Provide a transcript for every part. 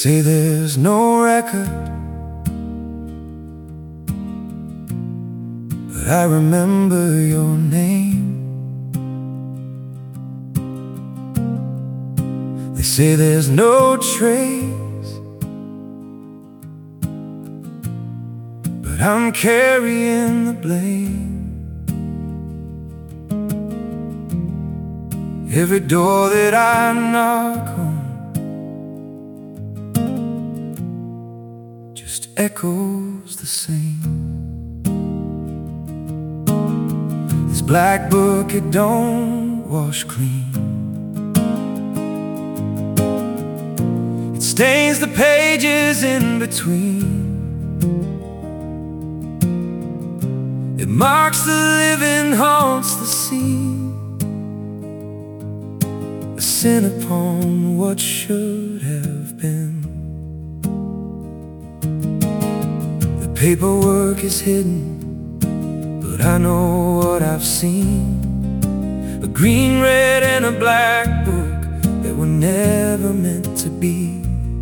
say there's no record, but I remember your name. They say there's no trace, but I'm carrying the blame. Every door that I knock on just echoes the same. This black book, it don't wash clean. It stains the pages in between. It marks the living, haunts the scene. A sin upon what should have been. The paperwork is hidden, but I know what I've seen. A green, red, and a black book that were never meant to be.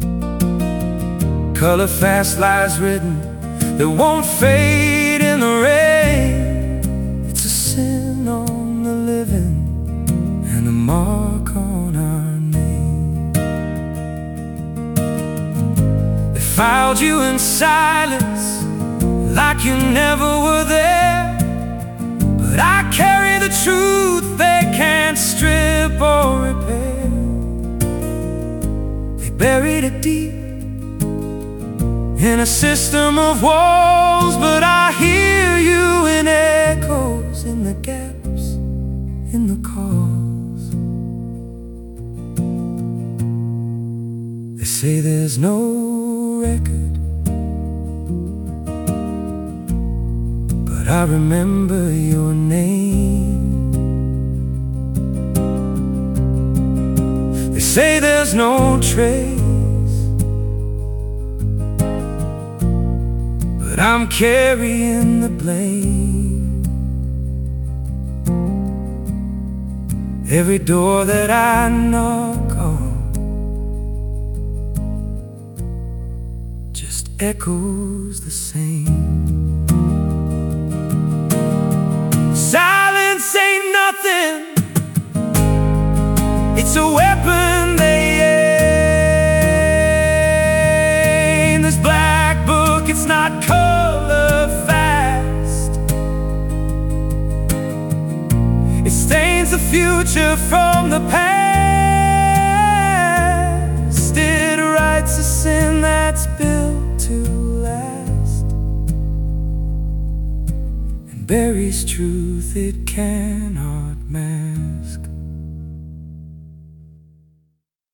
Color fast lies written that won't fade in the rain. It's a sin on the living and a mark on our name. They filed you in silence like you never were there, but I carry the truth they can't strip or repair. They buried it deep in a system of walls, but I hear you in echoes, in the gaps, in the calls. They say there's no record, but I remember your name. They say there's no trace, but I'm carrying the blame. Every door that I knock on just echoes the same. Silence ain't nothing, it's a weapon they aim. This black book, it's not color fast. It stains the future from the past. It writes a sin that's built to last, and buries truth it cannot mask.